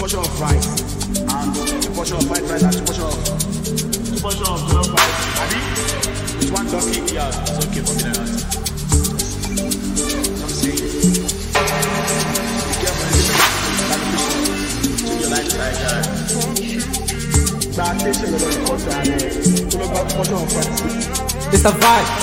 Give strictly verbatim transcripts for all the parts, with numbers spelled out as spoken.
portion of rice and two portion of fried rice and two portion of two portion of jollof rice. Abi, with one donkey. Yeah, it's okay for me like that. I'm saying, be careful in this to your lifestyle. That attention is very important. To look at the portion of rice. It's a vibe.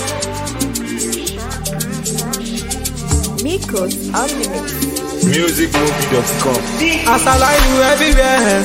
Miko's Unlimited. music movie dot com. As I lie you everywhere,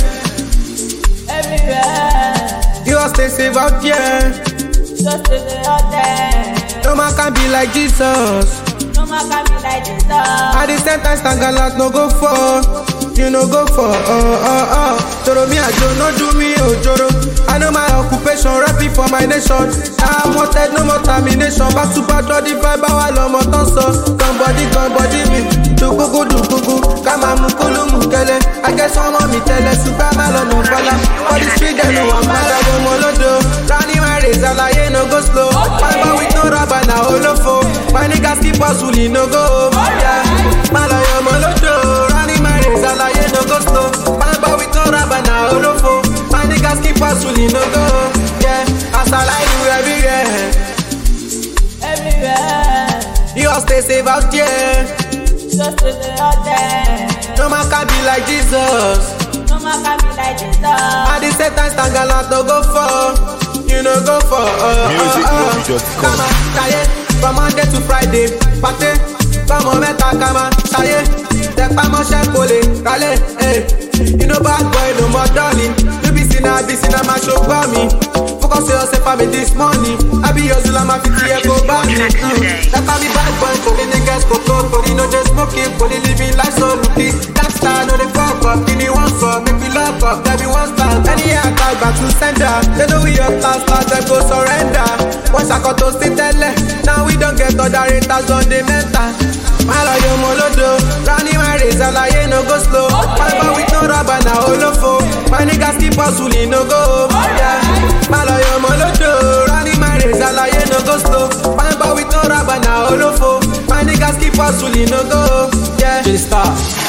everywhere. You all stay safe out there. Just stay out there. No man can be like Jesus. No man can be like Jesus. At the same time, stand gallant, no go for. You no go for. Oh, oh, oh. Joro me, I don't know, do me, oh, Joro. I know my occupation, rapping for my nation. I'm wanted, no more termination. Back to back, the vibe, I love my tonso. Come body, come body, me. Do go go, do go go. Kama mukulu mukele. I guess I'm on me, tell us, super malo, no falla. For the street, they know I'm mad, I don't molodo. Running my race, I like, no go slow. My boy with no rubber, now, holofo. My niggas keep hustling, no go home. Yeah, malo, yo, molodo. Running my race, I like, no go slow. My boy with no rubber, now, holofo. My niggas keep hustling, no go home. Yeah, as I like you everywhere. Everywhere. You all stay safe out there. Just stay out there. No man can be like Jesus. No man can be like Jesus. At the same time, stand gallant, no go for. You no go for. Uh, music uh, uh. movie dot com. Come on, Shaye. From Monday to Friday, party. Come on, meta, come on, Shaye. Take my man, chef, pole, kale, eh. You know bad boy, no more darling. You be seen, I be seen, I'm a show for me. Focus on yourself, I me this money. I be hustle, I'm a fifty year go by me. That can be bad boy, for the niggas go go, for the no just smoking, for the living life so lucky. That star, no they fuck up, give me one fuck, make me lock up, there be one star. Any attack back to sender, they know we up last, last them go surrender. Once I got to sit there, now we don't get other haters on the mental. Malo yo molodo, running my race, I like no go slow. My boy with no rubber, now holofo. My niggas keep hustling, no go home. Yeah, malo yo molodo, running my race, I like no go slow. My boy with no rubber, now holofo. My niggas keep hustling, no go home. Yeah, J-Star.